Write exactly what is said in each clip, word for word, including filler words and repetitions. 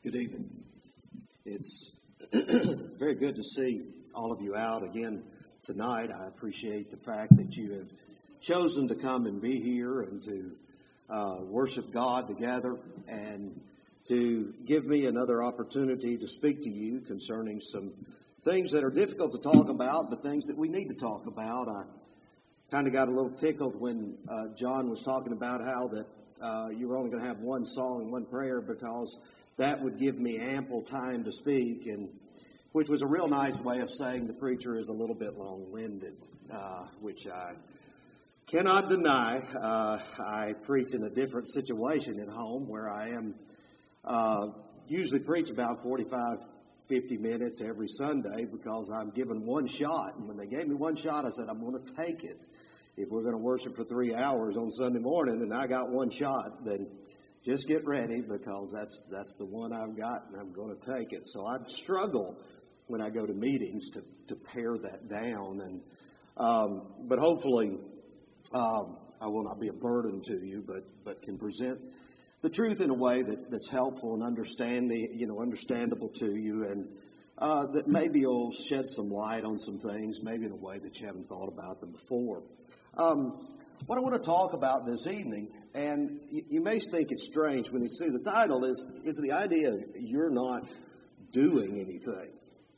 Good evening. It's very good to see all of you out again tonight. I appreciate the fact that you have chosen to come and be here and to uh, worship God together and to give me another opportunity to speak to you concerning some things that are difficult to talk about, but things that we need to talk about. I kind of got a little tickled when uh, John was talking about how that uh, you were only going to have one song and one prayer because that would give me ample time to speak, and which was a real nice way of saying the preacher is a little bit long-winded, uh, which I cannot deny. Uh, I preach in a different situation at home where I am uh, usually preach about forty-five, fifty minutes every Sunday because I'm given one shot. And when they gave me one shot, I said, I'm going to take it. If we're going to worship for three hours on Sunday morning and I got one shot, then just get ready because that's that's the one I've got and I'm going to take it. So I struggle when I go to meetings to, to pare that down. and um, But hopefully um, I will not be a burden to you, but, but can present the truth in a way that, that's helpful and understanding, you know, understandable to you, and uh, that maybe will shed some light on some things, maybe in a way that you haven't thought about them before. Um, what I want to talk about this evening, and you, you may think it's strange when you see the title, is, is the idea of you're not doing anything.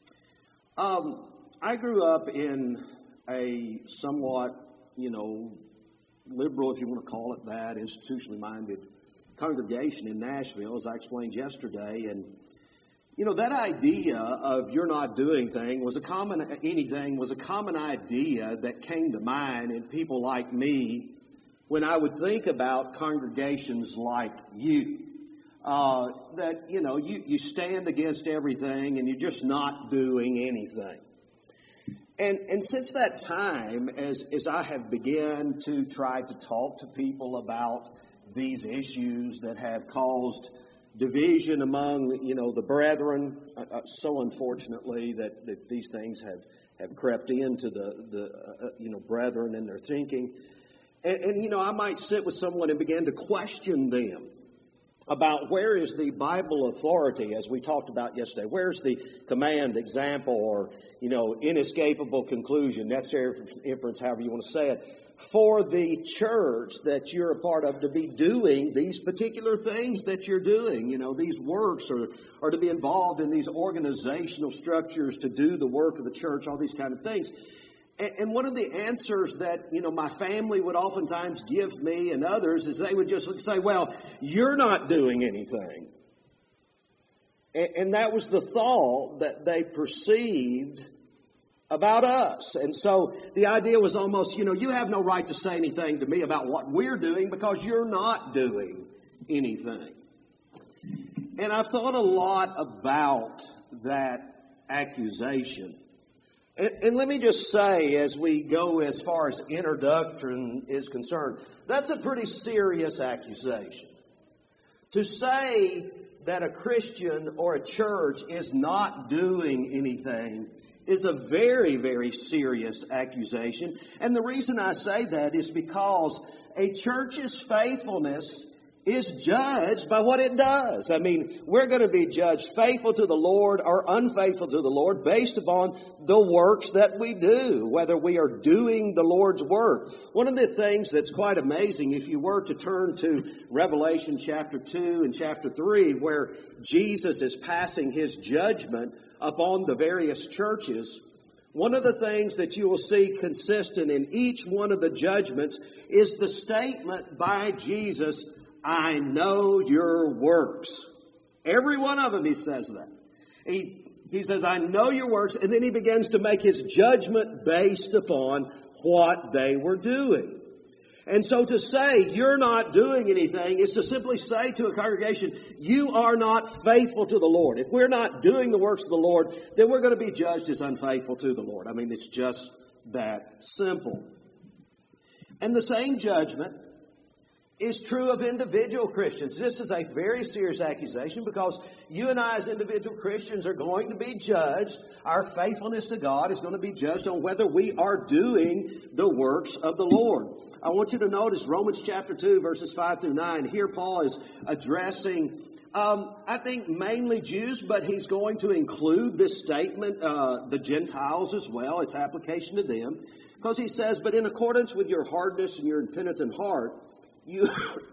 Um, I grew up in a somewhat, you know, liberal, if you want to call it that, institutionally minded congregation in Nashville, as I explained yesterday, and you know, that idea of you're not doing thing was a common anything was a common idea that came to mind in people like me when I would think about congregations like you. Uh, that, you know, you, you stand against everything and you're just not doing anything. And and since that time, as as I have begun to try to talk to people about these issues that have caused division among, you know, the brethren, uh, so unfortunately that, that these things have, have crept into the, the uh, you know, brethren and their thinking. And, and, you know, I might sit with someone and begin to question them about where is the Bible authority, as we talked about yesterday. Where's the command, example, or, you know, inescapable conclusion, necessary inference, however you want to say it, for the church that you're a part of to be doing these particular things that you're doing. You know, these works are, are to be involved in these organizational structures to do the work of the church, all these kind of things. And, and one of the answers that, you know, my family would oftentimes give me and others is they would just say, well, you're not doing anything. And, and that was the thought that they perceived about us. And so the idea was almost, you know, you have no right to say anything to me about what we're doing because you're not doing anything. And I've thought a lot about that accusation. And, and let me just say, as we go as far as introduction is concerned, that's a pretty serious accusation. To say that a Christian or a church is not doing anything is a very, very serious accusation. And the reason I say that is because a church's faithfulness is judged by what it does. I mean, we're going to be judged faithful to the Lord or unfaithful to the Lord based upon the works that we do, whether we are doing the Lord's work. One of the things that's quite amazing, if you were to turn to Revelation chapter two and chapter three, where Jesus is passing his judgment upon the various churches, one of the things that you will see consistent in each one of the judgments is the statement by Jesus, I know your works. Every one of them, he says that. He, he says, I know your works, and then he begins to make his judgment based upon what they were doing. And so to say you're not doing anything is to simply say to a congregation, you are not faithful to the Lord. If we're not doing the works of the Lord, then we're going to be judged as unfaithful to the Lord. I mean, it's just that simple. And the same judgment is true of individual Christians. This is a very serious accusation because you and I as individual Christians are going to be judged. Our faithfulness to God is going to be judged on whether we are doing the works of the Lord. I want you to notice Romans chapter two, verses five through nine. Here Paul is addressing Um, I think mainly Jews, but he's going to include this statement, uh, the Gentiles as well, its application to them. Because he says, but in accordance with your hardness and your impenitent heart, you,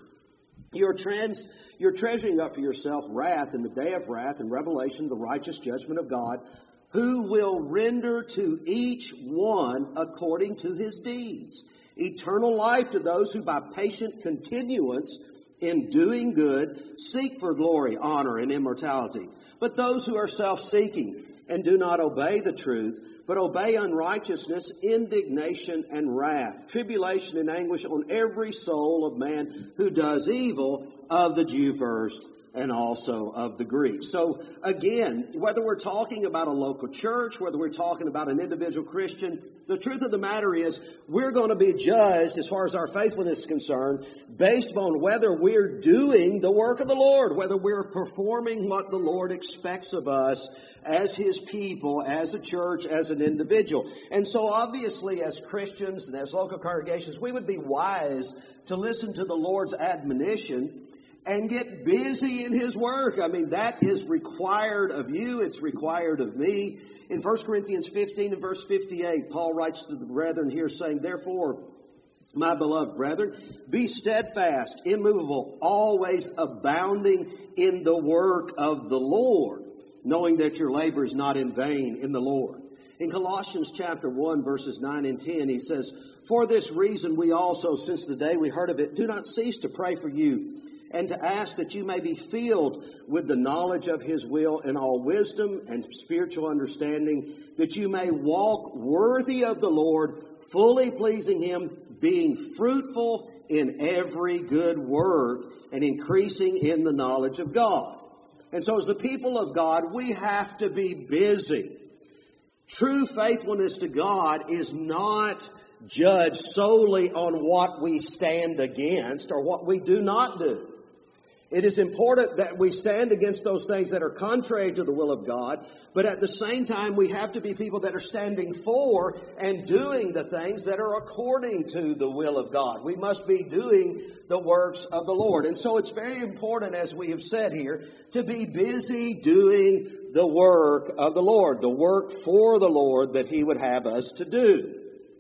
you're, trans, you're treasuring up for yourself wrath in the day of wrath and revelation, the righteous judgment of God, who will render to each one according to his deeds. Eternal life to those who by patient continuance in doing good seek for glory, honor, and immortality. But those who are self-seeking and do not obey the truth, but obey unrighteousness, indignation, and wrath, tribulation and anguish on every soul of man who does evil, of the Jew first, and also of the Greek. So again, whether we're talking about a local church, whether we're talking about an individual Christian, the truth of the matter is we're going to be judged as far as our faithfulness is concerned based upon whether we're doing the work of the Lord, whether we're performing what the Lord expects of us as His people, as a church, as an individual. And so obviously as Christians and as local congregations, we would be wise to listen to the Lord's admonition and get busy in His work. I mean, that is required of you. It's required of me. In First Corinthians fifteen and verse fifty-eight, Paul writes to the brethren here saying, therefore, my beloved brethren, be steadfast, immovable, always abounding in the work of the Lord, knowing that your labor is not in vain in the Lord. In Colossians chapter one, verses nine and ten, he says, for this reason we also, since the day we heard of it, do not cease to pray for you, and to ask that you may be filled with the knowledge of His will in all wisdom and spiritual understanding, that you may walk worthy of the Lord, fully pleasing Him, being fruitful in every good work and increasing in the knowledge of God. And so as the people of God, we have to be busy. True faithfulness to God is not judged solely on what we stand against or what we do not do. It is important that we stand against those things that are contrary to the will of God, but at the same time we have to be people that are standing for and doing the things that are according to the will of God. We must be doing the works of the Lord. And so it's very important, as we have said here, to be busy doing the work of the Lord, the work for the Lord that He would have us to do.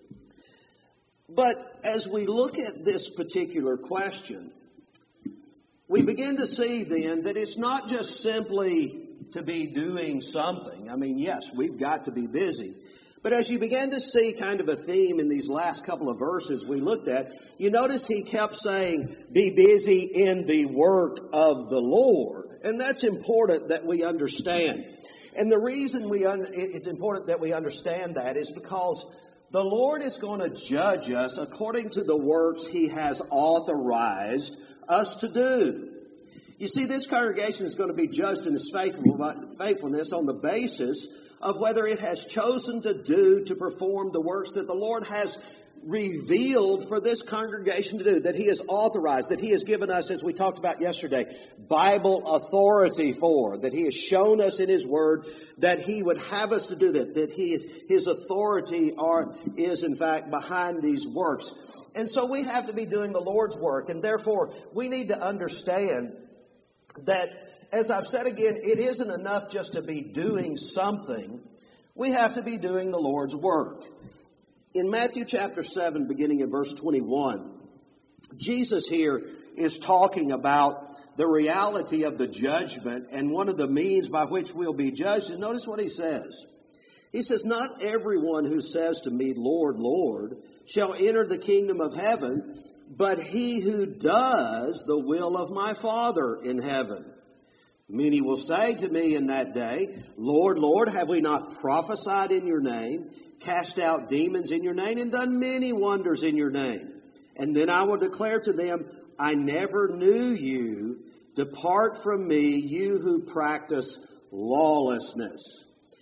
But as we look at this particular question, we begin to see then that it's not just simply to be doing something. I mean, yes, we've got to be busy. But as you begin to see kind of a theme in these last couple of verses we looked at, you notice he kept saying, be busy in the work of the Lord. And that's important that we understand. And the reason we un- it's important that we understand that is because the Lord is going to judge us according to the works He has authorized us to do. You see, this congregation is going to be judged in its faithfulness on the basis of whether it has chosen to do, to perform the works that the Lord has revealed for this congregation to do, that He has authorized, that He has given us, as we talked about yesterday, Bible authority for, that He has shown us in His Word that He would have us to do that, that He is, His authority are, is in fact behind these works. And so we have to be doing the Lord's work, and therefore we need to understand that, as I've said again, it isn't enough just to be doing something. We have to be doing the Lord's work. In Matthew chapter seven, beginning in verse twenty-one, Jesus here is talking about the reality of the judgment and one of the means by which we'll be judged. And notice what He says. He says, not everyone who says to me, Lord, Lord, shall enter the kingdom of heaven, but he who does the will of my Father in heaven. Many will say to me in that day, Lord, Lord, have we not prophesied in your name, cast out demons in your name, and done many wonders in your name? And then I will declare to them, I never knew you. Depart from me, you who practice lawlessness.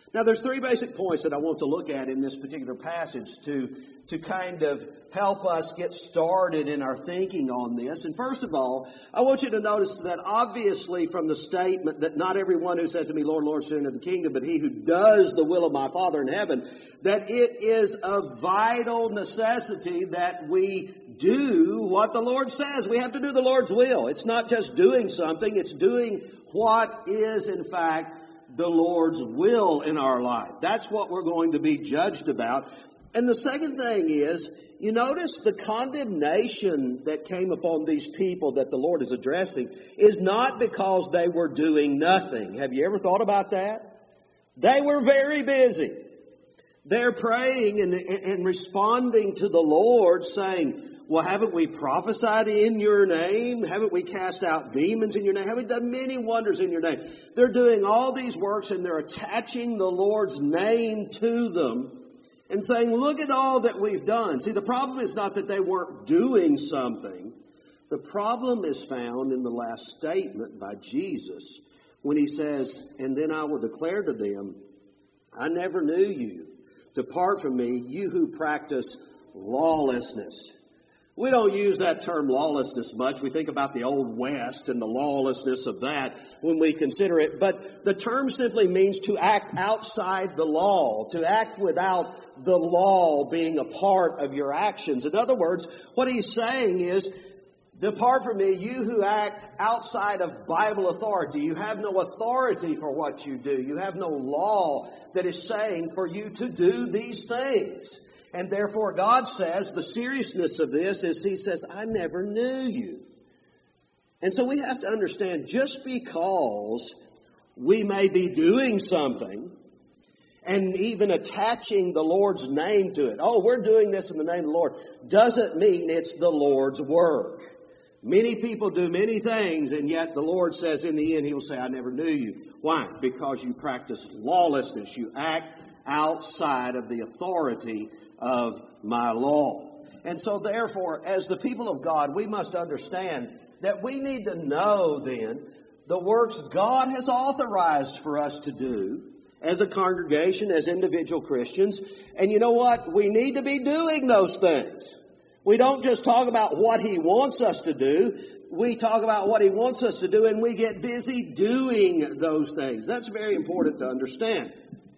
Now, there's three basic points that I want to look at in this particular passage to, to kind of help us get started in our thinking on this. And first of all, I want you to notice that obviously from the statement that not everyone who said to me, Lord, Lord, shall enter the kingdom, but he who does the will of my Father in heaven, that it is a vital necessity that we do what the Lord says. We have to do the Lord's will. It's not just doing something, it's doing what is in fact the Lord's will in our life. That's what we're going to be judged about. And the second thing is, you notice the condemnation that came upon these people that the Lord is addressing is not because they were doing nothing. Have you ever thought about that? They were very busy. They're praying and, and responding to the Lord saying, well, haven't we prophesied in your name? Haven't we cast out demons in your name? Haven't we done many wonders in your name? They're doing all these works and they're attaching the Lord's name to them and saying, look at all that we've done. See, the problem is not that they weren't doing something. The problem is found in the last statement by Jesus when he says, and then I will declare to them, I never knew you. Depart from me, you who practice lawlessness. We don't use that term lawlessness much. We think about the Old West and the lawlessness of that when we consider it. But the term simply means to act outside the law, to act without the law being a part of your actions. In other words, what he's saying is, depart from me, you who act outside of Bible authority. You have no authority for what you do. You have no law that is saying for you to do these things. And therefore, God says, the seriousness of this is, he says, I never knew you. And so we have to understand, just because we may be doing something and even attaching the Lord's name to it, oh, we're doing this in the name of the Lord, doesn't mean it's the Lord's work. Many people do many things, and yet the Lord says in the end, he will say, I never knew you. Why? Because you practice lawlessness. You act outside of the authority of my law. And so therefore, as the people of God, we must understand that we need to know then the works God has authorized for us to do as a congregation, as individual Christians. And you know what? We need to be doing those things. We don't just talk about what he wants us to do. We talk about what he wants us to do, and we get busy doing those things. That's very important to understand.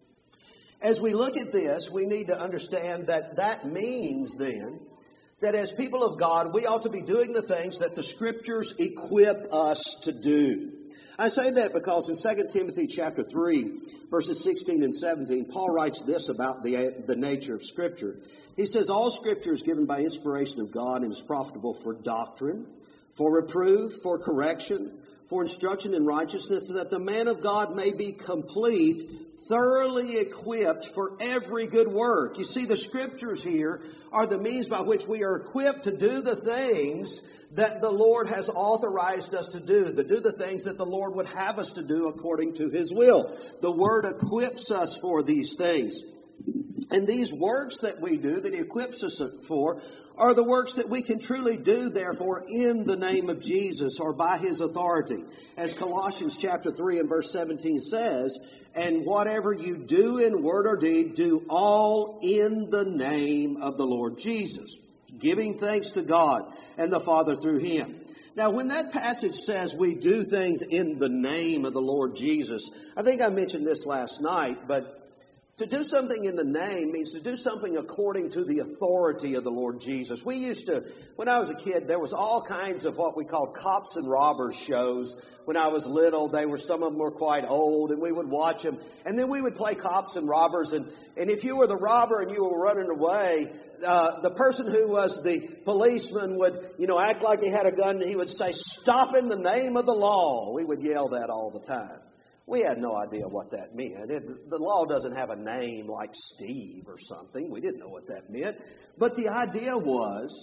As we look at this, we need to understand that that means then that as people of God, we ought to be doing the things that the Scriptures equip us to do. I say that because in Second Timothy chapter three, verses sixteen and seventeen, Paul writes this about the, the nature of Scripture. He says, all Scripture is given by inspiration of God and is profitable for doctrine, for reproof, for correction, for instruction in righteousness, so that the man of God may be complete, thoroughly equipped for every good work. You see, the Scriptures here are the means by which we are equipped to do the things that the Lord has authorized us to do, to do the things that the Lord would have us to do according to his will. The Word equips us for these things. And these works that we do, that he equips us for, are the works that we can truly do, therefore, in the name of Jesus or by his authority. As Colossians chapter three and verse seventeen says, and whatever you do in word or deed, do all in the name of the Lord Jesus, giving thanks to God and the Father through him. Now, when that passage says we do things in the name of the Lord Jesus, I think I mentioned this last night, but to do something in the name means to do something according to the authority of the Lord Jesus. We used to, when I was a kid, there was all kinds of what we called cops and robbers shows. When I was little, they were, some of them were quite old, and we would watch them. And then we would play cops and robbers. And, and if you were the robber and you were running away, uh, the person who was the policeman would, you know, act like he had a gun, and he would say, stop in the name of the law. We would yell that all the time. We had no idea what that meant. It, the law doesn't have a name like Steve or something. We didn't know what that meant. But the idea was,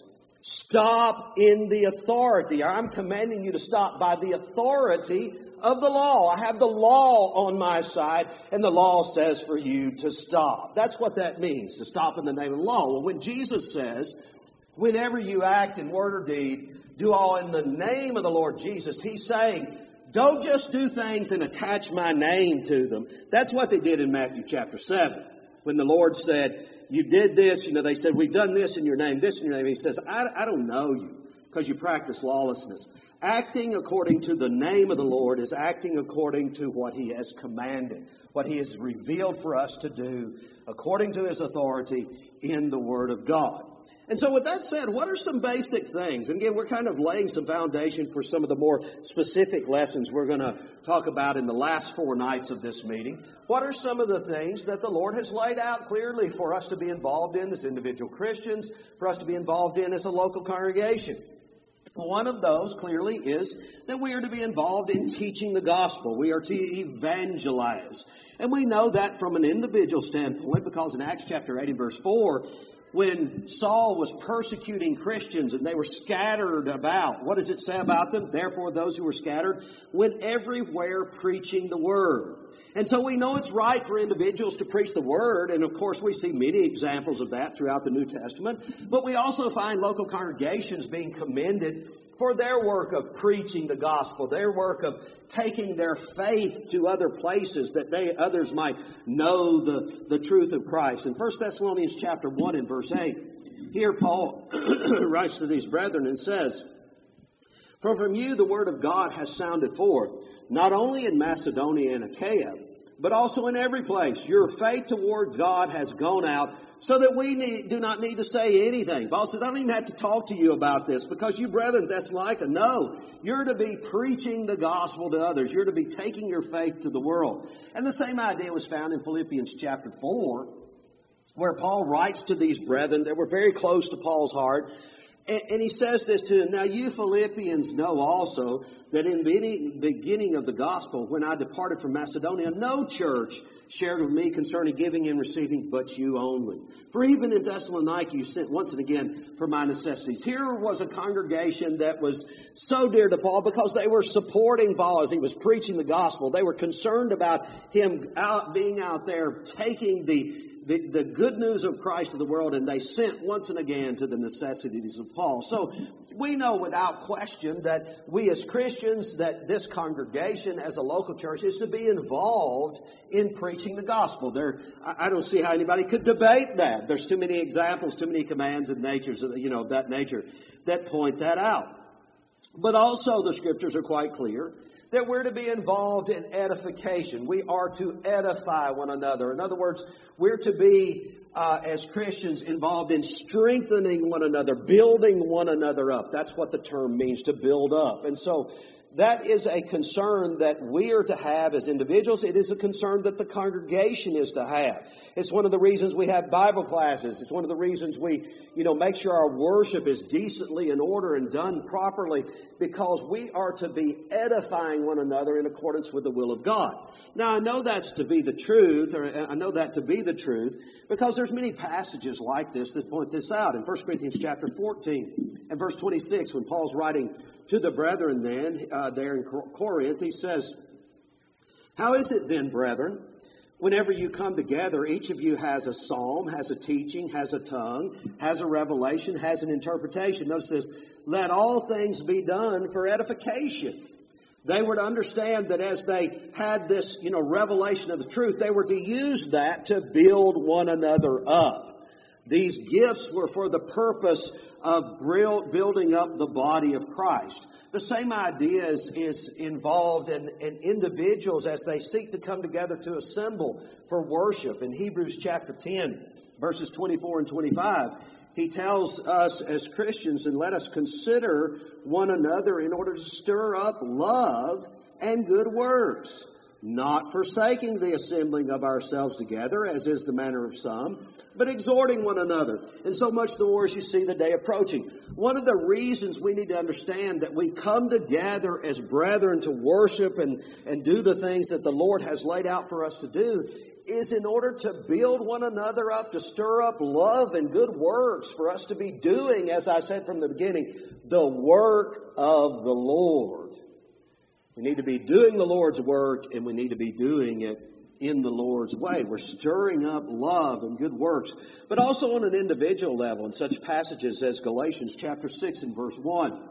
stop in the authority. I'm commanding you to stop by the authority of the law. I have the law on my side, and the law says for you to stop. That's what that means, to stop in the name of the law. Well, when Jesus says, whenever you act in word or deed, do all in the name of the Lord Jesus, he's saying, Don't just do things and attach my name to them. That's what they did in Matthew chapter seven. When the Lord said, you did this, you know, they said, we've done this in your name, this in your name. He says, I, I don't know you because you practice lawlessness. Acting according to the name of the Lord is acting according to what He has commanded, what He has revealed for us to do according to His authority in the Word of God. And so with that said, what are some basic things? And again, we're kind of laying some foundation for some of the more specific lessons we're going to talk about in the last four nights of this meeting. What are some of the things that the Lord has laid out clearly for us to be involved in as individual Christians, for us to be involved in as a local congregation? One of those clearly is that we are to be involved in teaching the gospel. We are to evangelize. And we know that from an individual standpoint because in Acts chapter eight and verse four, when Saul was persecuting Christians and they were scattered about, what does it say about them? Therefore, those who were scattered went everywhere preaching the word. And so we know it's right for individuals to preach the word. And of course, we see many examples of that throughout the New Testament. But we also find local congregations being commended for their work of preaching the gospel, their work of taking their faith to other places that they others might know the, the truth of Christ. In First Thessalonians chapter one and verse eight, here Paul writes to these brethren and says, For from you the word of God has sounded forth, not only in Macedonia and Achaia, but also in every place. Your faith toward God has gone out, so that we need, do not need to say anything. Paul says, I don't even have to talk to you about this, because you brethren, Thessalonica, no, you're to be preaching the gospel to others. You're to be taking your faith to the world. And the same idea was found in Philippians chapter four, where Paul writes to these brethren that were very close to Paul's heart. And, and he says this to them, Now you Philippians know also that in the beginning of the gospel, when I departed from Macedonia, no church shared with me concerning giving and receiving, but you only. For even in Thessalonica you sent once and again for my necessities. Here was a congregation that was so dear to Paul because they were supporting Paul as he was preaching the gospel. They were concerned about him out being out there taking the The, the good news of Christ to the world, and they sent once and again to the necessities of Paul. So we know without question that we as Christians, that this congregation as a local church is to be involved in preaching the gospel. There, I don't see how anybody could debate that. There's too many examples, too many commands of natures, you know, of that nature that point that out. But also the scriptures are quite clear that we're to be involved in edification. We are to edify one another. In other words, we're to be, uh, as Christians, involved in strengthening one another, building one another up. That's what the term means, to build up. And so that is a concern that we are to have as individuals. It is a concern that the congregation is to have. It's one of the reasons we have Bible classes. It's one of the reasons we, you know, make sure our worship is decently in order and done properly, because we are to be edifying one another in accordance with the will of God. Now, I know that's to be the truth, or I know that to be the truth, because there's many passages like this that point this out. In First Corinthians chapter fourteen and verse twenty-six, when Paul's writing to the brethren then, uh, there in Corinth, he says, How is it then, brethren, whenever you come together, each of you has a psalm, has a teaching, has a tongue, has a revelation, has an interpretation. Notice this, let all things be done for edification. They were to understand that as they had this, you know, revelation of the truth, they were to use that to build one another up. These gifts were for the purpose of building up the body of Christ. The same idea is, is involved in, in individuals as they seek to come together to assemble for worship. In Hebrews chapter ten, verses twenty-four and twenty-five, he tells us as Christians, and let us consider one another in order to stir up love and good works, not forsaking the assembling of ourselves together, as is the manner of some, but exhorting one another, and so much the more as you see the day approaching. One of the reasons we need to understand that we come together as brethren to worship and, and do the things that the Lord has laid out for us to do is in order to build one another up, to stir up love and good works, for us to be doing, as I said from the beginning, the work of the Lord. We need to be doing the Lord's work, and we need to be doing it in the Lord's way. We're stirring up love and good works, but also on an individual level in such passages as Galatians chapter six and verse one.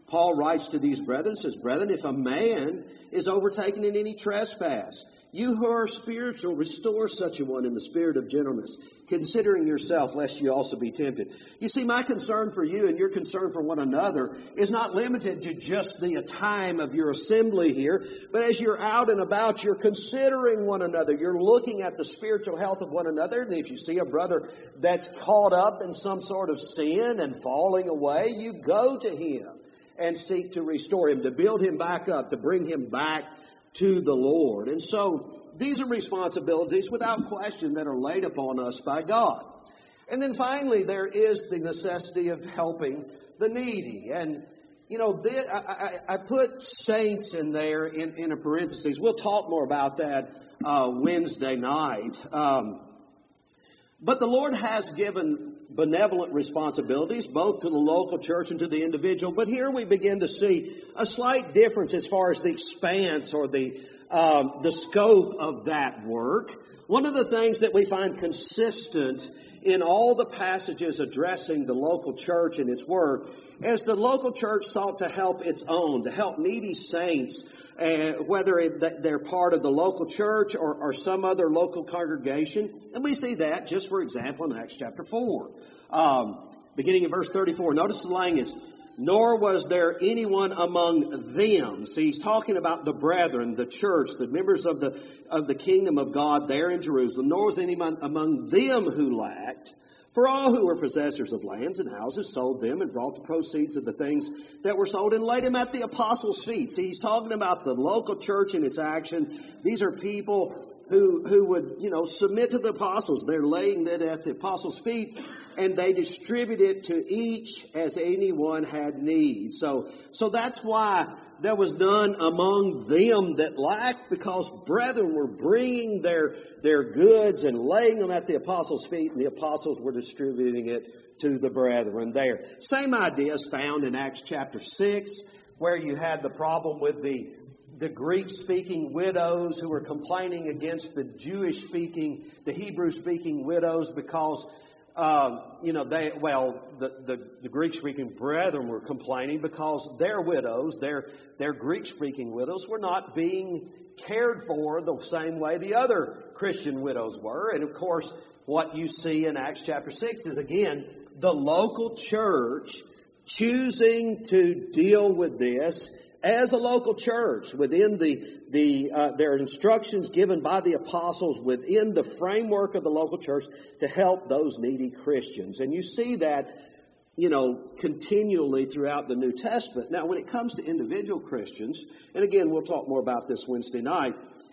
Paul writes to these brethren, says, Brethren, if a man is overtaken in any trespass, you who are spiritual, restore such a one in the spirit of gentleness, considering yourself, lest you also be tempted. You see, my concern for you and your concern for one another is not limited to just the time of your assembly here, but as you're out and about, you're considering one another. You're looking at the spiritual health of one another, and if you see a brother that's caught up in some sort of sin and falling away, you go to him and seek to restore him, to build him back up, to bring him back to the Lord. And so these are responsibilities without question that are laid upon us by God. And then finally, there is the necessity of helping the needy. And, you know, this, I, I, I put saints in there in, in a parenthesis. We'll talk more about that uh, Wednesday night. Um, but the Lord has given benevolent responsibilities, both to the local church and to the individual. But here we begin to see a slight difference as far as the expanse or the um, the scope of that work. One of the things that we find consistent in all the passages addressing the local church and its work is the local church sought to help its own, to help needy saints, uh, whether it, they're part of the local church or, or some other local congregation. And we see that, just for example, in Acts chapter four. Um, beginning in verse thirty-four, notice the language. Nor was there anyone among them. See, he's talking about the brethren, the church, the members of the of the kingdom of God there in Jerusalem. Nor was anyone among them who lacked. For all who were possessors of lands and houses sold them and brought the proceeds of the things that were sold and laid them at the apostles' feet. See, he's talking about the local church and its action. These are people who who would, you know, submit to the apostles. They're laying that at the apostles' feet, and they distribute it to each as anyone had need. So, so that's why there was none among them that lacked, because brethren were bringing their their goods and laying them at the apostles' feet, and the apostles were distributing it to the brethren there. Same idea is found in Acts chapter six, where you had the problem with the the Greek-speaking widows who were complaining against the Jewish-speaking, the Hebrew-speaking widows because, uh, you know, they, well, the, the, the Greek-speaking brethren were complaining because their widows, their, their Greek-speaking widows were not being cared for the same way the other Christian widows were. And of course, what you see in Acts chapter six is, again, the local church choosing to deal with this as a local church within the the uh, their instructions given by the apostles within the framework of the local church to help those needy Christians. And you see that, you know, continually throughout the New Testament. Now, when it comes to individual Christians, and again, we'll talk more about this Wednesday night,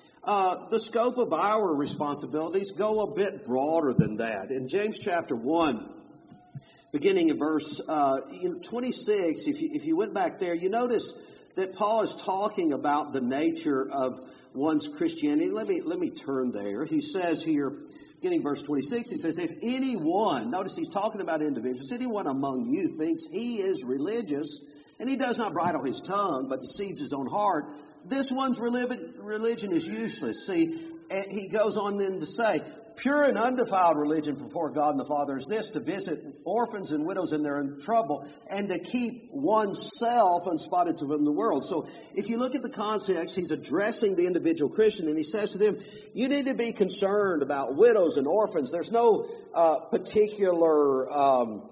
uh, the scope of our responsibilities go a bit broader than that. In James chapter one, beginning in verse uh, twenty-six, if you, if you went back there, you notice that Paul is talking about the nature of one's Christianity. Let me let me turn there. He says here, beginning verse twenty-six, he says, if anyone, notice he's talking about individuals, anyone among you thinks he is religious, and he does not bridle his tongue, but deceives his own heart, this one's religion is useless. See, he goes on then to say, pure and undefiled religion before God and the Father is this, to visit orphans and widows in their trouble and to keep oneself unspotted from the world. So if you look at the context, he's addressing the individual Christian, and he says to them, you need to be concerned about widows and orphans. There's no uh, particular um,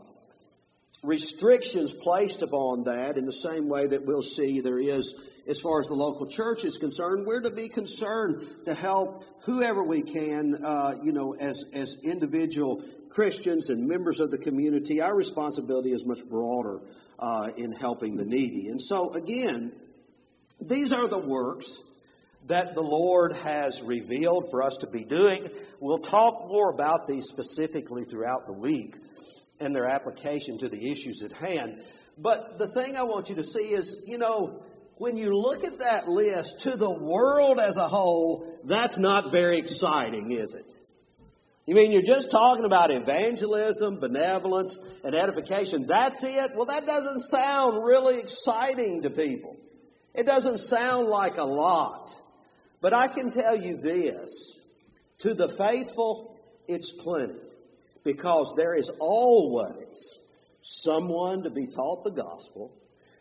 restrictions placed upon that in the same way that we'll see there is as far as the local church is concerned. We're to be concerned to help whoever we can, uh, you know, as, as individual Christians and members of the community. Our responsibility is much broader uh, in helping the needy. And so, again, these are the works that the Lord has revealed for us to be doing. We'll talk more about these specifically throughout the week and their application to the issues at hand. But the thing I want you to see is, you know, when you look at that list to the world as a whole, that's not very exciting, is it? You mean you're just talking about evangelism, benevolence, and edification? That's it? Well, that doesn't sound really exciting to people. It doesn't sound like a lot. But I can tell you this, to the faithful, it's plenty. Because there is always someone to be taught the gospel.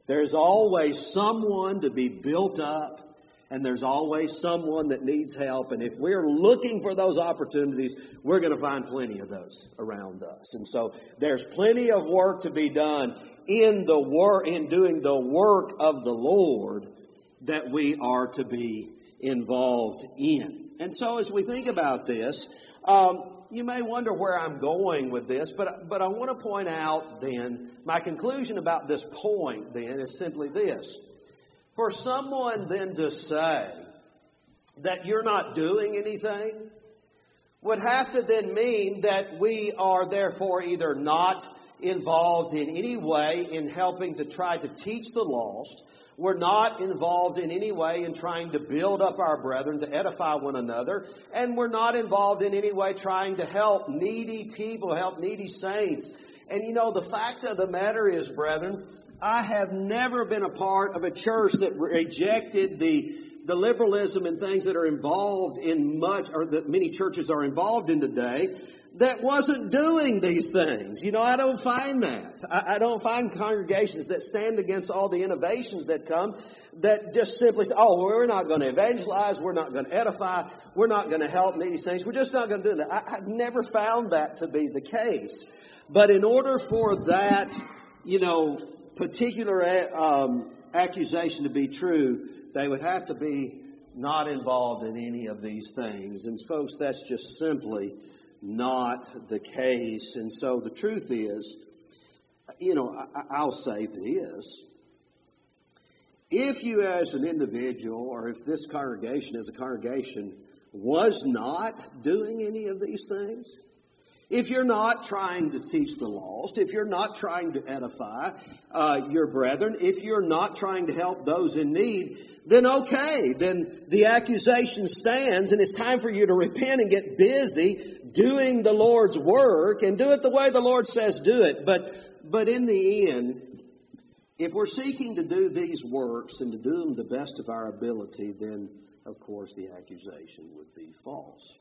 There's always someone to be built up, and there's always someone that needs help. And if we're looking for those opportunities, we're going to find plenty of those around us. And so there's plenty of work to be done in the work, in doing the work of the Lord that we are to be involved in. And so as we think about this, um, you may wonder where I'm going with this, but but I want to point out then, my conclusion about this point then is simply this. For someone then to say that you're not doing anything would have to then mean that we are therefore either not involved in any way in helping to try to teach the lost. We're not involved in any way in trying to build up our brethren, to edify one another. And we're not involved in any way trying to help needy people, help needy saints. And you know, the fact of the matter is, brethren, I have never been a part of a church that rejected the, the liberalism and things that are involved in much, or that many churches are involved in today, that wasn't doing these things. You know, I don't find that. I, I don't find congregations that stand against all the innovations that come that just simply say, oh, we're not going to evangelize, we're not going to edify, we're not going to help needy saints, we're just not going to do that. I, I've never found that to be the case. But in order for that, you know, particular um, accusation to be true, they would have to be not involved in any of these things. And folks, that's just simply not the case. And so the truth is, you know, I, I'll say this. If you as an individual, or if this congregation as a congregation was not doing any of these things, if you're not trying to teach the lost, if you're not trying to edify uh, your brethren, if you're not trying to help those in need, then okay, then the accusation stands, and it's time for you to repent and get busy doing the Lord's work, and do it the way the Lord says do it. But, but in the end, if we're seeking to do these works and to do them the best of our ability, then of course the accusation would be false.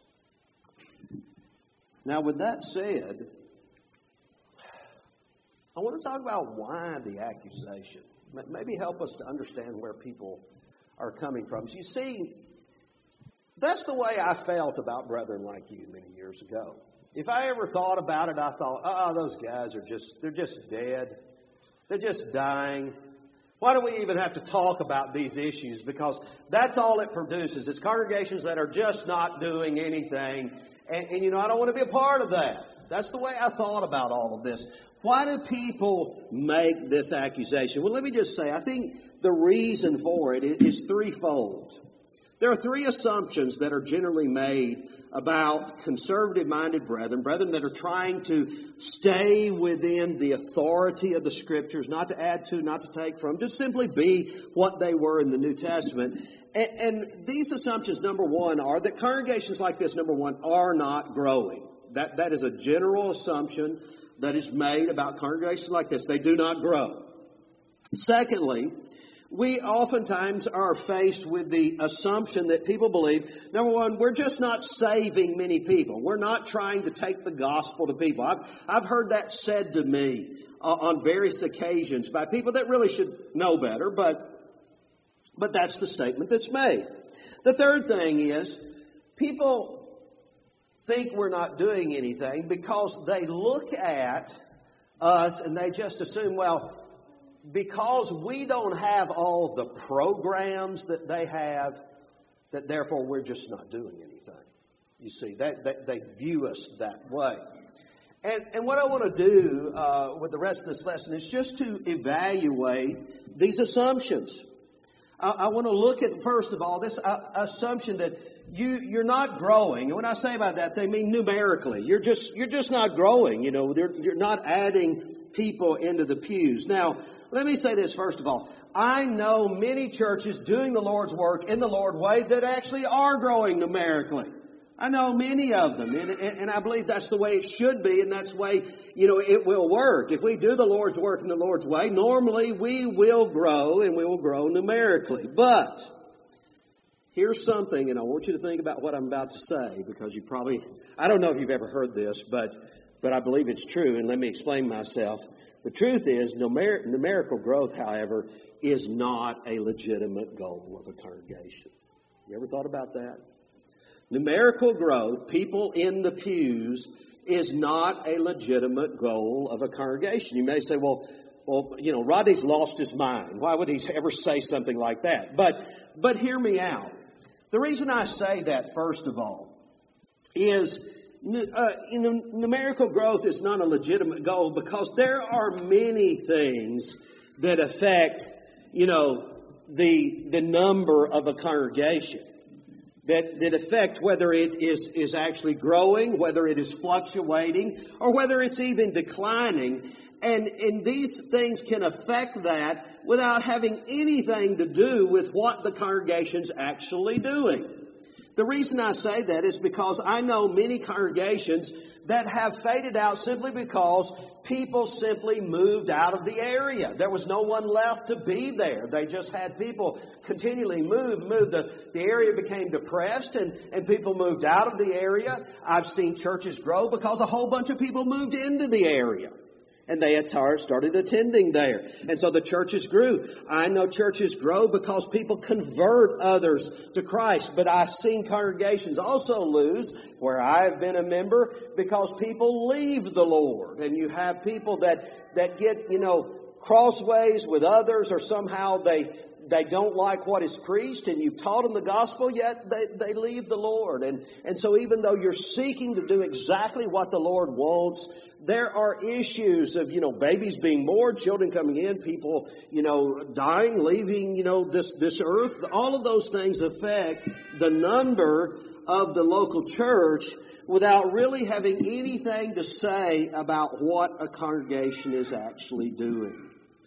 Now, with that said, I want to talk about why the accusation. Maybe help us to understand where people are coming from. So you see, that's the way I felt about brethren like you many years ago. If I ever thought about it, I thought, oh, those guys are just, they're just dead. They're just dying. Why do we even have to talk about these issues? Because that's all it produces. It's congregations that are just not doing anything. And, and, you know, I don't want to be a part of that. That's the way I thought about all of this. Why do people make this accusation? Well, let me just say, I think the reason for it is threefold. There are three assumptions that are generally made about conservative-minded brethren, brethren that are trying to stay within the authority of the Scriptures, not to add to, not to take from, to simply be what they were in the New Testament. And, and these assumptions, number one, are that congregations like this, number one, are not growing. That That is a general assumption that is made about congregations like this. They do not grow. Secondly, we oftentimes are faced with the assumption that people believe, number one, we're just not saving many people. We're not trying to take the gospel to people. I've, I've heard that said to me uh, on various occasions by people that really should know better, but But that's the statement that's made. The third thing is, people think we're not doing anything because they look at us and they just assume, well, because we don't have all the programs that they have, that therefore we're just not doing anything. You see, they, they, they view us that way. And, and what I want to do uh, with the rest of this lesson is just to evaluate these assumptions. I, I want to look at, first of all, this uh, assumption that you, you're not growing. And when I say about that, they mean numerically. You're just, you're just not growing. You know, you're, you're not adding people into the pews. Now, let me say this first of all. I know many churches doing the Lord's work in the Lord's way that actually are growing numerically. I know many of them, and, and I believe that's the way it should be, and that's the way, you know, it will work. If we do the Lord's work in the Lord's way, normally we will grow, and we will grow numerically. But here's something, and I want you to think about what I'm about to say, because you probably, I don't know if you've ever heard this, but, but I believe it's true, and let me explain myself. The truth is, numer- numerical growth, however, is not a legitimate goal of a congregation. You ever thought about that? Numerical growth, people in the pews, is not a legitimate goal of a congregation. You may say, well, well, you know, Rodney's lost his mind. Why would he ever say something like that? But, but hear me out. The reason I say that, first of all, is uh, you know, numerical growth is not a legitimate goal because there are many things that affect, you know, the the number of a congregation. That, that affect whether it is, is actually growing, whether it is fluctuating, or whether it's even declining. And, and these things can affect that without having anything to do with what the congregation's actually doing. The reason I say that is because I know many congregations that have faded out simply because people simply moved out of the area. There was no one left to be there. They just had people continually move, move. The, the area became depressed and, and people moved out of the area. I've seen churches grow because a whole bunch of people moved into the area. And they had started attending there. And so the churches grew. I know churches grow because people convert others to Christ. But I've seen congregations also lose, where I've been a member, because people leave the Lord. And you have people that, that get, you know, crossways with others, or somehow they they don't like what is preached, and you've taught them the gospel, yet they, they leave the Lord. And, and so even though you're seeking to do exactly what the Lord wants, there are issues of, you know, babies being born, children coming in, people, you know, dying, leaving, you know, this, this earth. All of those things affect the number of the local church without really having anything to say about what a congregation is actually doing.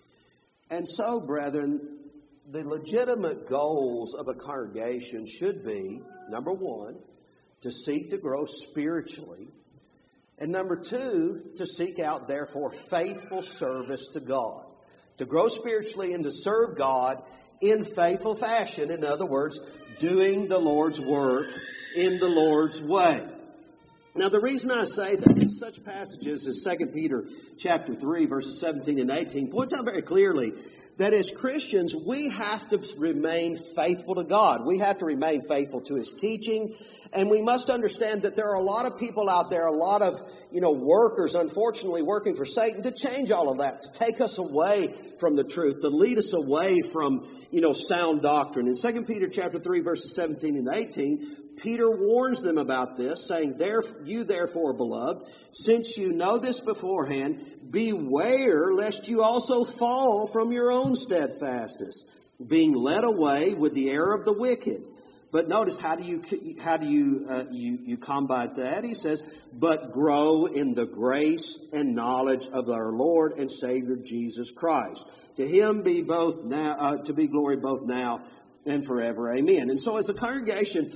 And so, brethren, the legitimate goals of a congregation should be, number one, to seek to grow spiritually. And number two, to seek out, therefore, faithful service to God. To grow spiritually and to serve God in faithful fashion. In other words, doing the Lord's work in the Lord's way. Now, the reason I say that is such passages as Second Peter chapter three, verses seventeen and eighteen, points out very clearly that as Christians, we have to remain faithful to God. We have to remain faithful to His teaching. And we must understand that there are a lot of people out there, a lot of, you know, workers, unfortunately, working for Satan to change all of that, to take us away from the truth, to lead us away from, you know, sound doctrine. In Second Peter chapter three, verses seventeen and eighteen, Peter warns them about this, saying, "There, you therefore, beloved, since you know this beforehand, beware lest you also fall from your own steadfastness, being led away with the error of the wicked." But notice, how do you how do you uh, you you combat that? He says, "But grow in the grace and knowledge of our Lord and Savior Jesus Christ. To Him be both now uh, to be glory both now and forever. Amen." And so, as a congregation,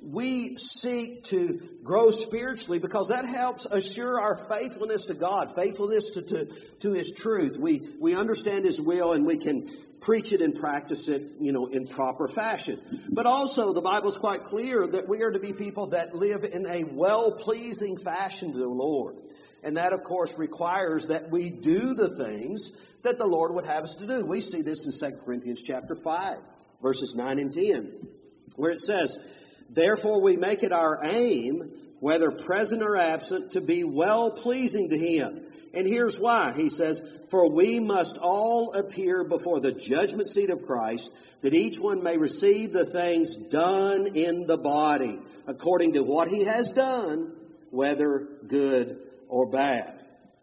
we seek to grow spiritually because that helps assure our faithfulness to God, faithfulness to, to, to His truth. We, we understand His will and we can preach it and practice it, you know, in proper fashion. But also, the Bible's quite clear that we are to be people that live in a well-pleasing fashion to the Lord. And that, of course, requires that we do the things that the Lord would have us to do. We see this in Second Corinthians chapter five, verses nine and ten, where it says, "Therefore we make it our aim, whether present or absent, to be well-pleasing to Him." And here's why. He says, "For we must all appear before the judgment seat of Christ, that each one may receive the things done in the body, according to what he has done, whether good or bad."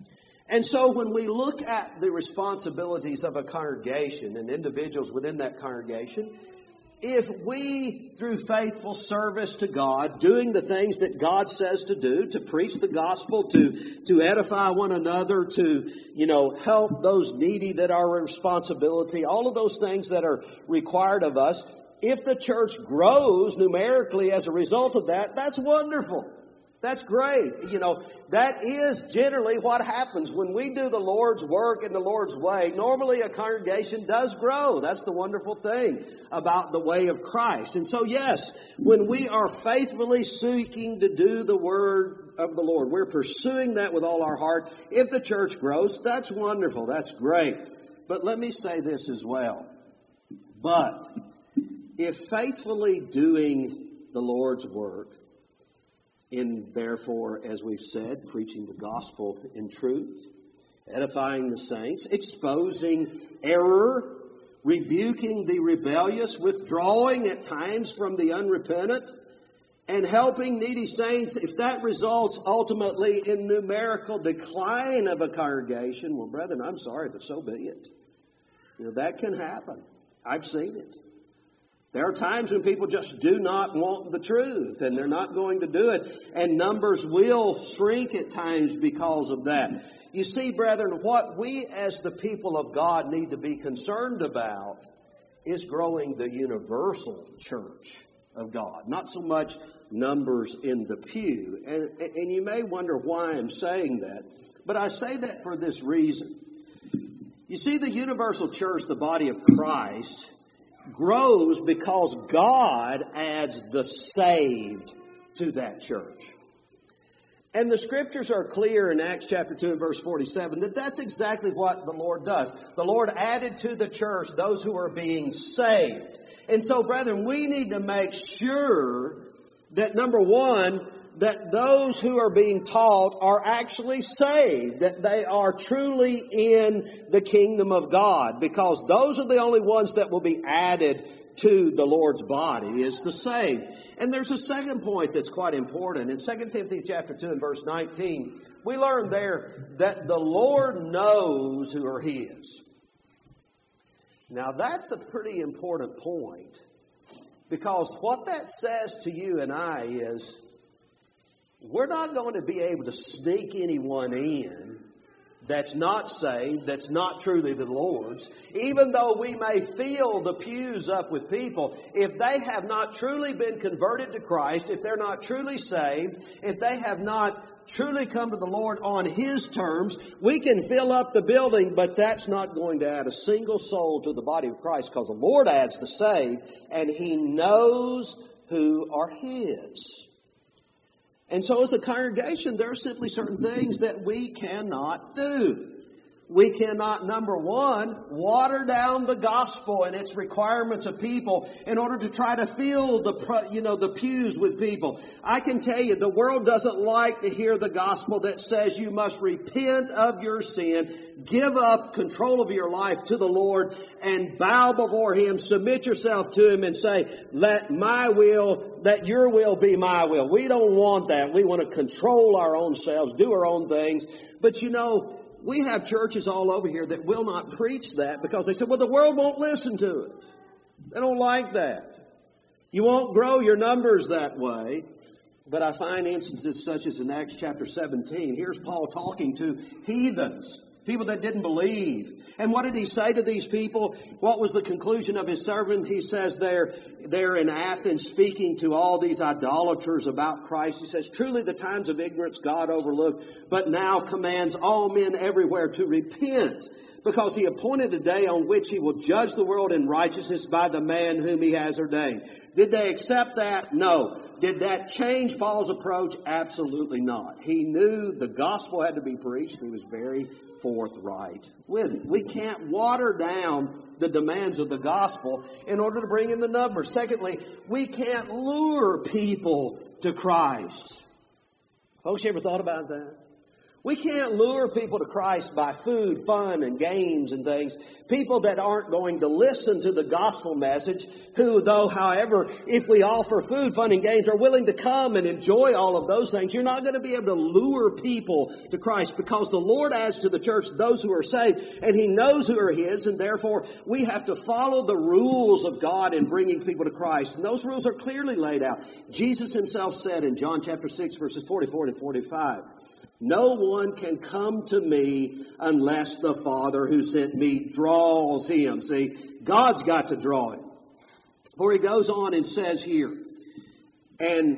And so when we look at the responsibilities of a congregation and individuals within that congregation, if we, through faithful service to God, doing the things that God says to do, to preach the gospel, to, to edify one another, to, you know, help those needy that are a responsibility, all of those things that are required of us, if the church grows numerically as a result of that, that's wonderful. That's great. You know, that is generally what happens when we do the Lord's work in the Lord's way. Normally a congregation does grow. That's the wonderful thing about the way of Christ. And so, yes, when we are faithfully seeking to do the word of the Lord, we're pursuing that with all our heart. If the church grows, that's wonderful. That's great. But let me say this as well. But if faithfully doing the Lord's work, in, therefore, as we've said, preaching the gospel in truth, edifying the saints, exposing error, rebuking the rebellious, withdrawing at times from the unrepentant, and helping needy saints, if that results ultimately in numerical decline of a congregation, well, brethren, I'm sorry, but so be it. You know, that can happen. I've seen it. There are times when people just do not want the truth, and they're not going to do it, and numbers will shrink at times because of that. You see, brethren, what we as the people of God need to be concerned about is growing the universal church of God, not so much numbers in the pew. And, and you may wonder why I'm saying that, but I say that for this reason. You see, the universal church, the body of Christ, grows because God adds the saved to that church. And the scriptures are clear in Acts chapter two and verse forty-seven that that's exactly what the Lord does. The Lord added to the church those who are being saved. And so, brethren, we need to make sure that, number one, that those who are being taught are actually saved, that they are truly in the kingdom of God, because those are the only ones that will be added to the Lord's body, is the saved. And there's a second point that's quite important. In Second Timothy chapter two and verse nineteen, we learn there that the Lord knows who are His. Now that's a pretty important point, because what that says to you and I is, we're not going to be able to sneak anyone in that's not saved, that's not truly the Lord's. Even though we may fill the pews up with people, if they have not truly been converted to Christ, if they're not truly saved, if they have not truly come to the Lord on His terms, we can fill up the building, but that's not going to add a single soul to the body of Christ, because the Lord adds the saved, and He knows who are His. And so as a congregation, there are simply certain things that we cannot do. We cannot, number one, water down the gospel and its requirements of people in order to try to fill the, you know, the pews with people. I can tell you, the world doesn't like to hear the gospel that says you must repent of your sin, give up control of your life to the Lord, and bow before Him, submit yourself to Him, and say, let my will, let your will be my will. We don't want that. We want to control our own selves, do our own things. But you know, we have churches all over here that will not preach that because they say, well, the world won't listen to it. They don't like that. You won't grow your numbers that way. But I find instances such as in Acts chapter seventeen. Here's Paul talking to heathens, people that didn't believe. And what did he say to these people? What was the conclusion of his sermon? He says there, there in Athens, speaking to all these idolaters about Christ, he says, truly the times of ignorance God overlooked, but now commands all men everywhere to repent, because He appointed a day on which He will judge the world in righteousness by the man whom He has ordained. Did they accept that? No. Did that change Paul's approach? Absolutely not. He knew the gospel had to be preached. He was very forthright with it. We can't water down the demands of the gospel in order to bring in the numbers. Secondly, we can't lure people to Christ. Folks, you ever thought about that? We can't lure people to Christ by food, fun, and games and things. People that aren't going to listen to the gospel message, who, though, however, if we offer food, fun, and games, are willing to come and enjoy all of those things, you're not going to be able to lure people to Christ, because the Lord adds to the church those who are saved, and He knows who are His, and therefore we have to follow the rules of God in bringing people to Christ. And those rules are clearly laid out. Jesus Himself said in John chapter six, verses forty-four to forty-five, no one can come to me unless the Father who sent me draws him. See, God's got to draw him. For He goes on and says here, and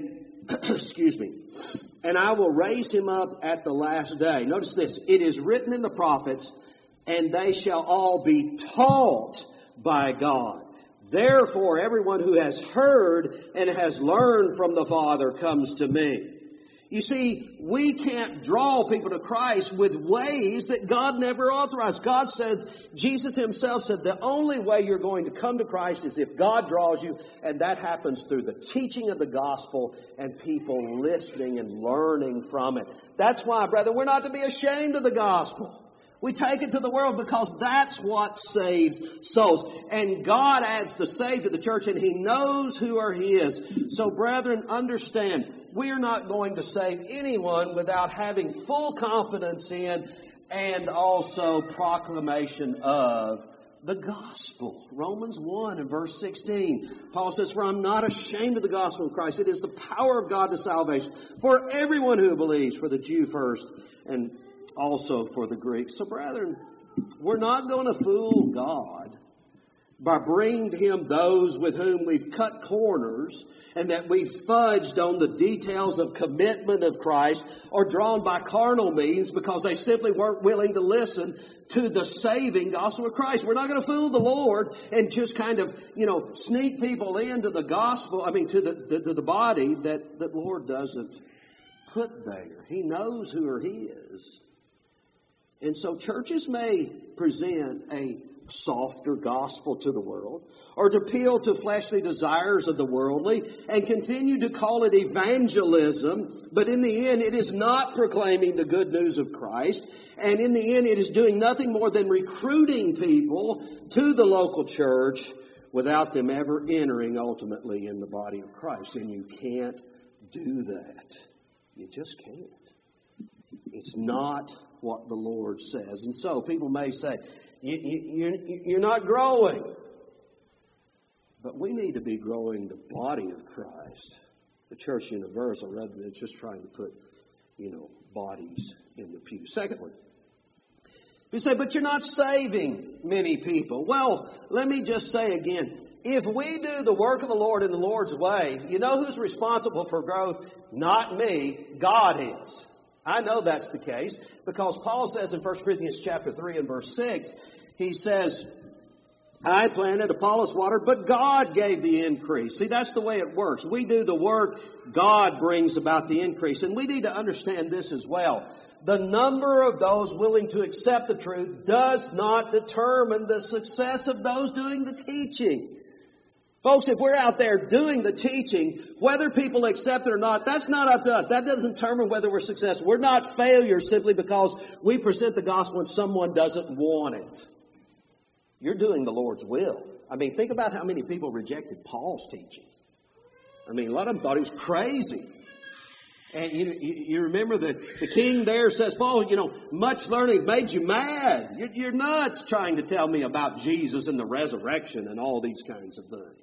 excuse me, and I will raise him up at the last day. Notice this. It is written in the prophets, and they shall all be taught by God. Therefore, everyone who has heard and has learned from the Father comes to me. You see, we can't draw people to Christ with ways that God never authorized. God said, Jesus himself said, the only way you're going to come to Christ is if God draws you, and that happens through the teaching of the gospel and people listening and learning from it. That's why, brother, we're not to be ashamed of the gospel. We take it to the world because that's what saves souls. And God adds the saved to the church, and He knows who are His. So, brethren, understand, we are not going to save anyone without having full confidence in and also proclamation of the gospel. Romans one and verse sixteen. Paul says, for I'm not ashamed of the gospel of Christ. It is the power of God to salvation for everyone who believes, for the Jew first and also for the Greeks. So, brethren, we're not going to fool God by bringing to Him those with whom we've cut corners and that we've fudged on the details of commitment of Christ or drawn by carnal means because they simply weren't willing to listen to the saving gospel of Christ. We're not going to fool the Lord and just kind of, you know, sneak people into the gospel, I mean, to the, to, to the body that the Lord doesn't put there. He knows who are His. And so churches may present a softer gospel to the world or to appeal to fleshly desires of the worldly and continue to call it evangelism. But in the end, it is not proclaiming the good news of Christ. And in the end, it is doing nothing more than recruiting people to the local church without them ever entering ultimately in the body of Christ. And you can't do that. You just can't. It's not what the Lord says. And so people may say, you, you, you're not growing. But we need to be growing the body of Christ, the church universal, rather than just trying to put, you know, bodies in the pew. Secondly, you say, but you're not saving many people. Well, let me just say again, if we do the work of the Lord in the Lord's way, you know who's responsible for growth? Not me, God is. I know that's the case because Paul says in First Corinthians chapter three and verse six, he says, I planted, Apollos watered, but God gave the increase. See, that's the way it works. We do the work, God brings about the increase. And we need to understand this as well. The number of those willing to accept the truth does not determine the success of those doing the teaching. Folks, if we're out there doing the teaching, whether people accept it or not, that's not up to us. That doesn't determine whether we're successful. We're not failures simply because we present the gospel and someone doesn't want it. You're doing the Lord's will. I mean, think about how many people rejected Paul's teaching. I mean, a lot of them thought he was crazy. And you, you, you remember the, the king there says, Paul, you know, much learning made you mad. You're, you're nuts trying to tell me about Jesus and the resurrection and all these kinds of things.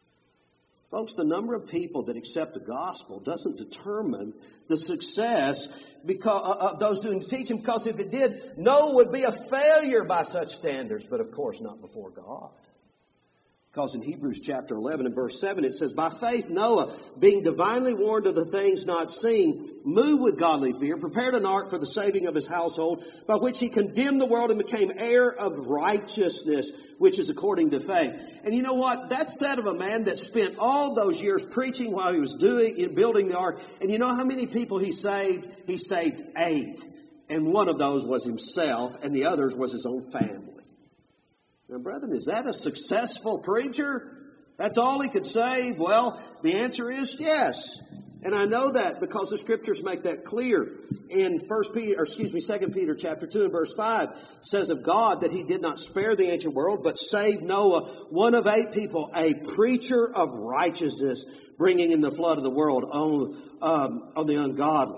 Folks, the number of people that accept the gospel doesn't determine the success because of those doing the teaching, because if it did, Noah would be a failure by such standards, but of course not before God. Because in Hebrews chapter eleven and verse seven it says, by faith Noah, being divinely warned of the things not seen, moved with godly fear, prepared an ark for the saving of his household, by which he condemned the world and became heir of righteousness, which is according to faith. And you know what? That's said of a man that spent all those years preaching while he was doing and building the ark. And you know how many people he saved? He saved eight. And one of those was himself, and the others was his own family. Now, brethren, is that a successful preacher? That's all he could say? Well, the answer is yes. And I know that because the scriptures make that clear. In First Peter, or excuse me, Second Peter chapter two and verse five says of God that He did not spare the ancient world, but saved Noah, one of eight people, a preacher of righteousness, bringing in the flood of the world on, um, on the ungodly.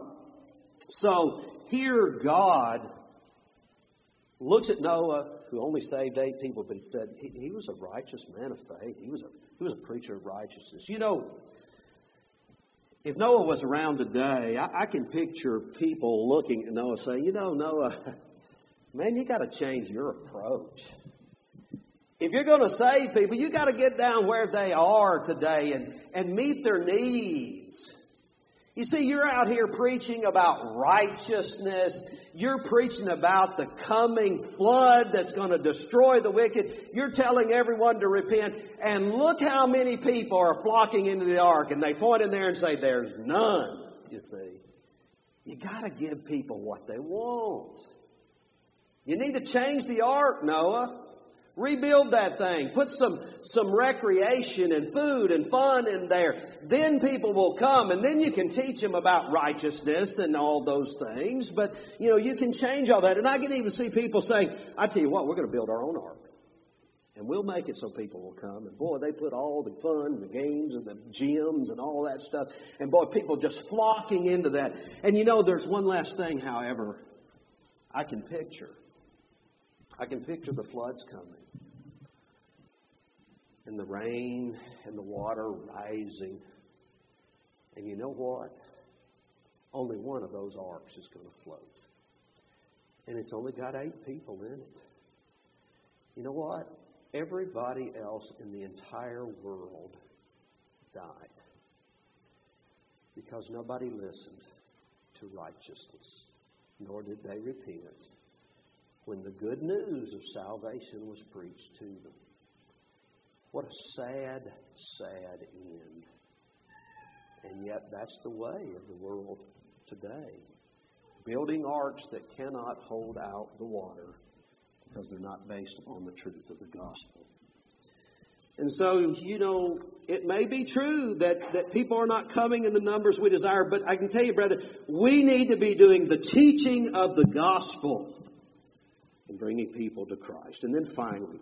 So here God looks at Noah, who only saved eight people, but he said he, he was a righteous man of faith. He was a he was a preacher of righteousness. You know, if Noah was around today, I, I can picture people looking at Noah saying, you know, Noah, man, you got to change your approach. If you're going to save people, you got to get down where they are today and, and meet their needs. You see, you're out here preaching about righteousness. You're preaching about the coming flood that's going to destroy the wicked. You're telling everyone to repent. And look how many people are flocking into the ark. And they point in there and say, there's none, you see. You got to give people what they want. You need to change the ark, Noah. Rebuild that thing. Put some, some recreation and food and fun in there. Then people will come, and then you can teach them about righteousness and all those things. But, you know, you can change all that. And I can even see people saying, I tell you what, we're going to build our own ark. And we'll make it so people will come. And boy, they put all the fun and the games and the gyms and all that stuff. And boy, people just flocking into that. And you know, there's one last thing, however, I can picture. I can picture the floods coming. And the rain and the water rising. And you know what? Only one of those arks is going to float. And it's only got eight people in it. You know what? Everybody else in the entire world died. Because nobody listened to righteousness. Nor did they repent when the good news of salvation was preached to them. What a sad, sad end. And yet that's the way of the world today. Building arks that cannot hold out the water because they're not based upon the truth of the gospel. And so, you know, it may be true that, that people are not coming in the numbers we desire, but I can tell you, brother, we need to be doing the teaching of the gospel and bringing people to Christ. And then finally,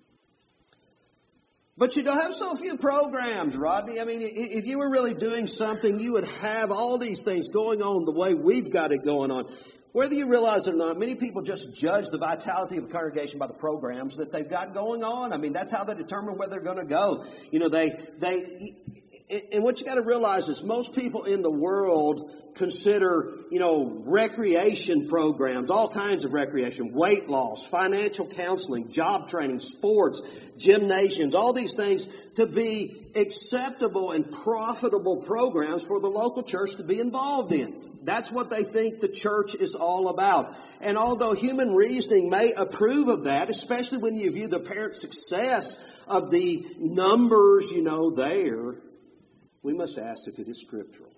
but you don't have so few programs, Rodney. I mean, if you were really doing something, you would have all these things going on the way we've got it going on. Whether you realize it or not, many people just judge the vitality of a congregation by the programs that they've got going on. I mean, that's how they determine where they're going to go. You know, they, they, and what you got to realize is most people in the world consider, you know, recreation programs, all kinds of recreation, weight loss, financial counseling, job training, sports, gymnasiums, all these things to be acceptable and profitable programs for the local church to be involved in. That's what they think the church is all about. And although human reasoning may approve of that, especially when you view the apparent success of the numbers, you know, there, we must ask if it is scriptural.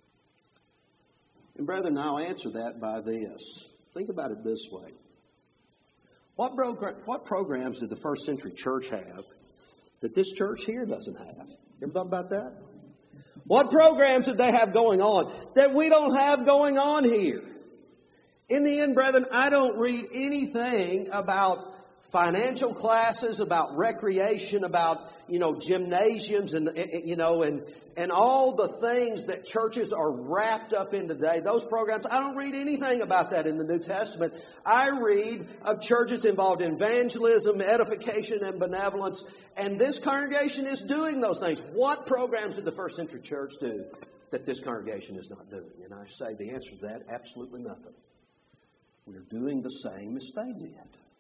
And brethren, I'll answer that by this. Think about it this way. What, progr- what programs did the first century church have that this church here doesn't have? You ever thought about that? What programs did they have going on that we don't have going on here? In the end, brethren, I don't read anything about financial classes, about recreation, about, you know, gymnasiums and, you know, and, and all the things that churches are wrapped up in today. Those programs, I don't read anything about that in the New Testament. I read of churches involved in evangelism, edification, and benevolence. And this congregation is doing those things. What programs did the first century church do that this congregation is not doing? And I say the answer to that, absolutely nothing. We're doing the same as they did.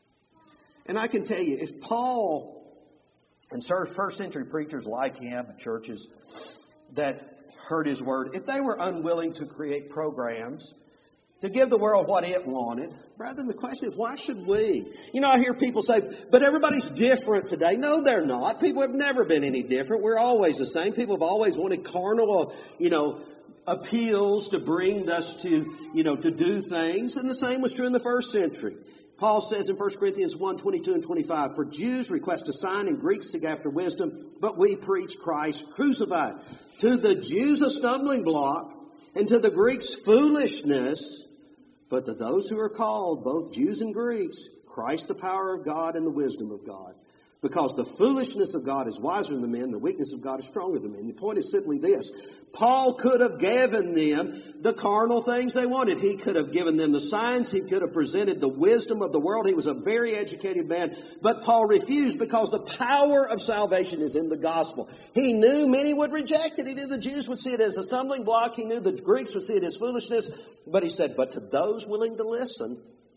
And I can tell you, if Paul and first century preachers like him, churches that heard his word, if they were unwilling to create programs to give the world what it wanted, rather the question is, why should we? You know, I hear people say, but everybody's different today. No, they're not. People have never been any different. We're always the same. People have always wanted carnal, you know, appeals to bring us to, you know, to do things. And the same was true in the first century. Paul says in First Corinthians one, twenty-two and twenty-five, for Jews request a sign and Greeks seek after wisdom, but we preach Christ crucified. To the Jews a stumbling block, and to the Greeks foolishness, but to those who are called, both Jews and Greeks, Christ the power of God and the wisdom of God. Because the foolishness of God is wiser than men, the weakness of God is stronger than men. The point is simply this. Paul could have given them the carnal things they wanted. He could have given them the signs. He could have presented the wisdom of the world. He was a very educated man. But Paul refused because the power of salvation is in the gospel. He knew many would reject it. He knew the Jews would see it as a stumbling block. He knew the Greeks would see it as foolishness. But he said, but to those willing to listen,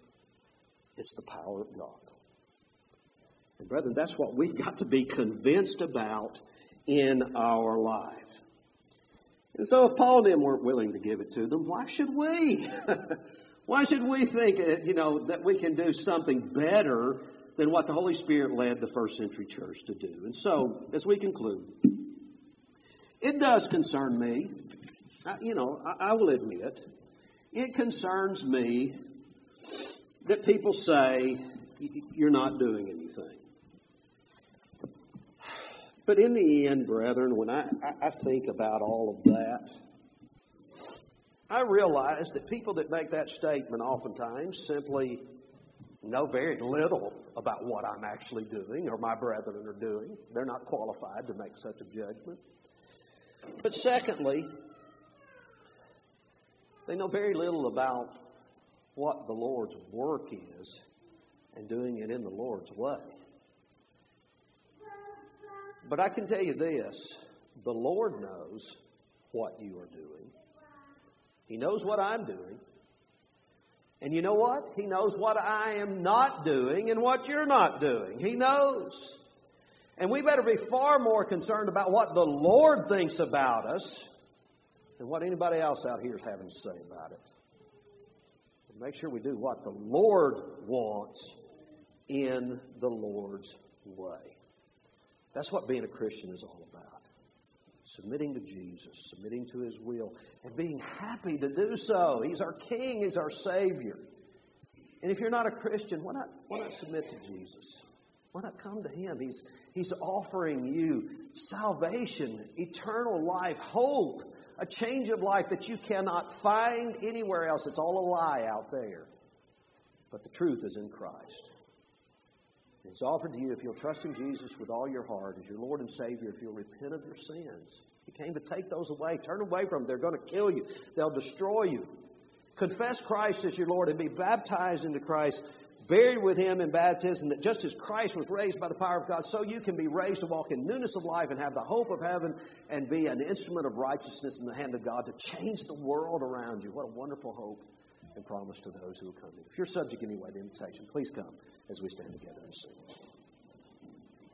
it's the power of God. And brethren, that's what we've got to be convinced about in our life. And so if Paul and them weren't willing to give it to them, why should we? Why should we think, you know, that we can do something better than what the Holy Spirit led the first century church to do? And so, as we conclude, it does concern me. I, you know, I, I will admit, it concerns me that people say you're not doing anything. But in the end, brethren, when I, I think about all of that, I realize that people that make that statement oftentimes simply know very little about what I'm actually doing or my brethren are doing. They're not qualified to make such a judgment. But secondly, they know very little about what the Lord's work is and doing it in the Lord's way. But I can tell you this, the Lord knows what you are doing. He knows what I'm doing. And you know what? He knows what I am not doing and what you're not doing. He knows. And we better be far more concerned about what the Lord thinks about us than what anybody else out here is having to say about it. And make sure we do what the Lord wants in the Lord's way. That's what being a Christian is all about. Submitting to Jesus, submitting to His will, and being happy to do so. He's our King, He's our Savior. And if you're not a Christian, why not, why not submit to Jesus? Why not come to Him? He's, he's offering you salvation, eternal life, hope, a change of life that you cannot find anywhere else. It's all a lie out there. But the truth is in Christ. It's offered to you if you'll trust in Jesus with all your heart as your Lord and Savior, if you'll repent of your sins. He came to take those away. Turn away from them. They're going to kill you. They'll destroy you. Confess Christ as your Lord and be baptized into Christ, buried with Him in baptism, that just as Christ was raised by the power of God, so you can be raised to walk in newness of life and have the hope of heaven and be an instrument of righteousness in the hand of God to change the world around you. What a wonderful hope and promise to those who will come in. If you're subject anyway to invitation, please come as we stand together and sing.